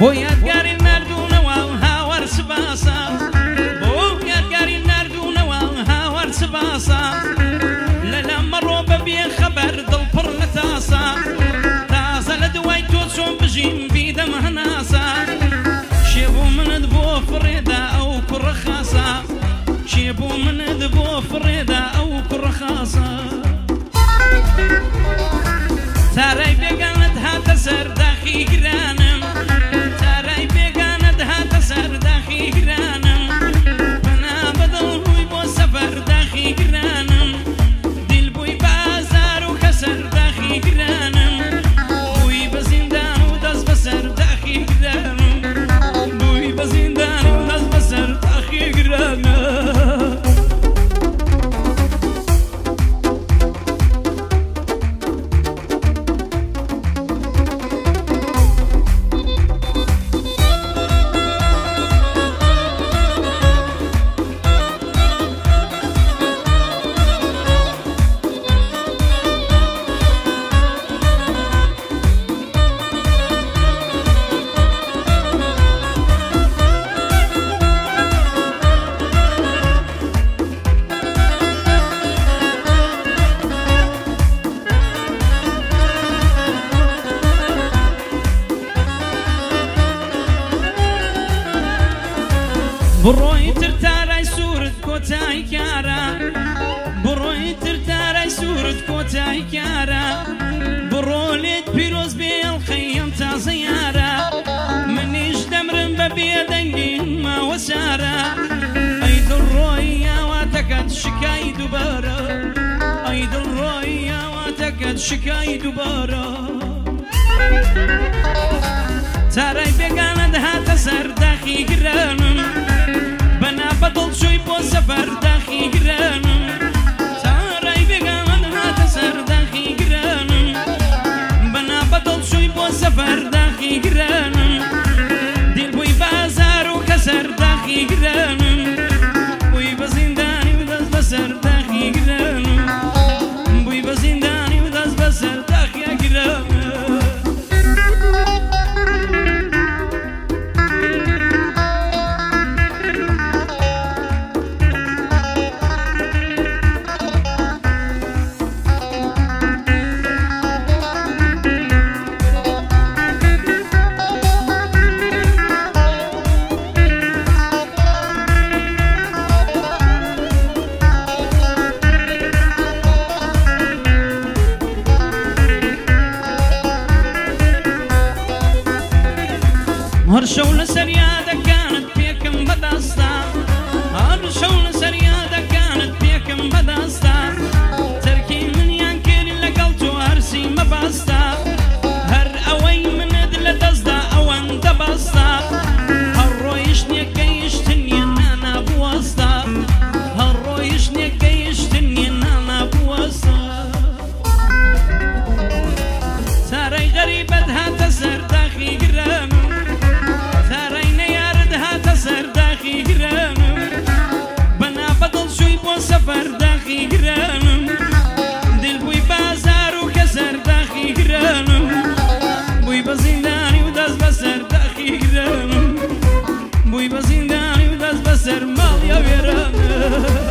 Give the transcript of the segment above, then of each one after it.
بۆ یادگاری نردوونەوە هاوار سباسە بۆ یادگاری نردوونەوە هاوار سباسە لەلا مەڕۆ بەبێ خەبەر دڵ پڕ لە تاسە تازە لە دوای تۆ چۆن بژیم بیدەم هەناسە شێبوو منت بۆ فڕێدا ئەو کوڕە خاسە شێبوو منت بۆ فڕێدا ئەو کوڕە خاسە تارای بێگانت هاتە سەر داخی گرانم تارای بێگانت هاتە سەر داخی گرانم بەنا بەدڵ ڕووی بۆ سەفەر داخی گرانم دیل بووی بازار و کەسەر داخی گرانم بووی بە زیندان و دەست بەسەر داخی گرانم بووی بە زیندان و دەست بەسەر داخی گرانم بڕۆی تر تارای سوورت کۆتایی کارە بڕۆی تر تارای سوورت کۆتایی کارە بڕۆ لێت پیرۆز بێ ئەڵقەیەم تازە یارە منیش دەمرم بە بێدەنگی ماوە سارە ئەی دڵڕۆی یاواتەکەت شکای دووبارە ئەی دڵڕۆی یاواتەکەت شکای دووبارە تارای بێگانت هاتە سەر داخی گرانم بەنا بەدڵ چۆی بۆ سەفەر داخی گرانم تارای بێگانت هاتە سەر داخی گرانم بەنا بەدڵ چۆی بۆ سەفەر داخی گرانم دیل بووی بازار و کەسەر داخی گرانم بووی بە زیندانی و دەست بەسەر داخی گرانم بووی بە زیندانی و دەست بەسەر داخی گرانم هەر شەو لەسەر یادەکانت پێکەم بەدەستە هەر شەو لەسەر یادەکانت پێکەم بەدەستە تەرکی منیان کردی لەگەڵ تۆ هەرسی مەبەستە هەر ئەوەی منت لە دەستدا ئەوەندە بەستە هەر ڕۆیشتنیەکەیشتن نیە نانابوەستە هەر ڕۆیشتنیەکەیشتن نیە نانابوەستە تارای غەریبەت هاتە سەر داخی گرانم تارای نەیارت هاتە سەر داخی گرانم بەنا بەدڵ چووی بۆ سەفەر داخی گرانم دل بووی بازار و کەسەر داخی گرانم بووی بە زیندانی و دەست بەسەر داخی گرانم بووی بە زیندانی و دەست بەسەر ماڵیا وێرانم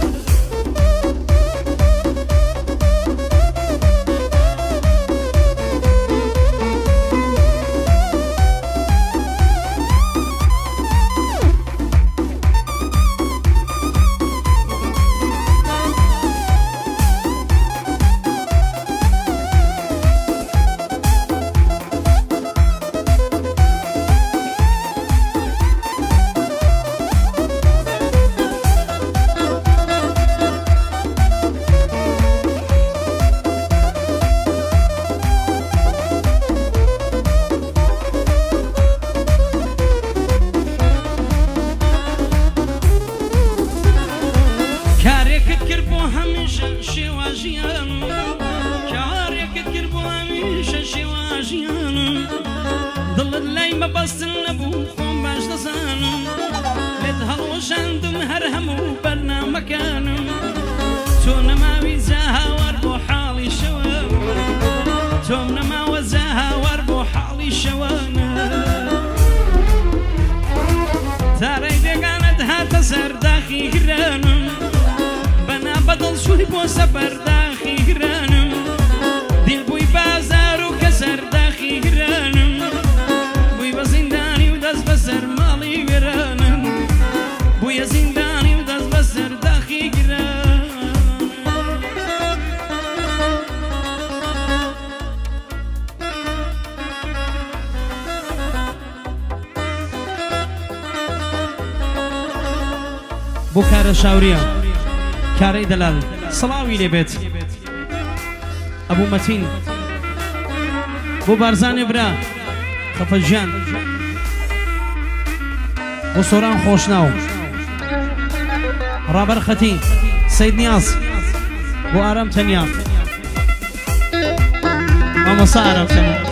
کارێکت کرد بۆ هەمیشە شێواژیانم کارێکت کرد بۆ هەمیشە شێواژیانم دڵت لای مەبەستن نەبوو خۆم باش دەزانم لێت هەڵوەشاندم هەر هەموو بەرنامەکانم تۆ نەماوی جا هاوار بۆ حاڵی شەوە تۆم نەماوە جا هاوار بۆ حاڵی شەوانە زندانی بۆ سەفەرداخی گرانم دیل بووی بازار و کە سەرداخی گرانم بووی بە زیندانی و دەست بەسەر ماڵی گرانم بوویە زیندانی و دەست بەسەر داخی گرانم بۆ کارە شاوریە کارەی دەلال سڵاوی لێبێت ئەبوو مەتین بۆ بارزانێ برا خەفەتژیان بۆ سۆران خۆشناو ڕابەر خەتی سەید نیاز بۆ ئارام تەنیا مامۆستا ئارام تەنیا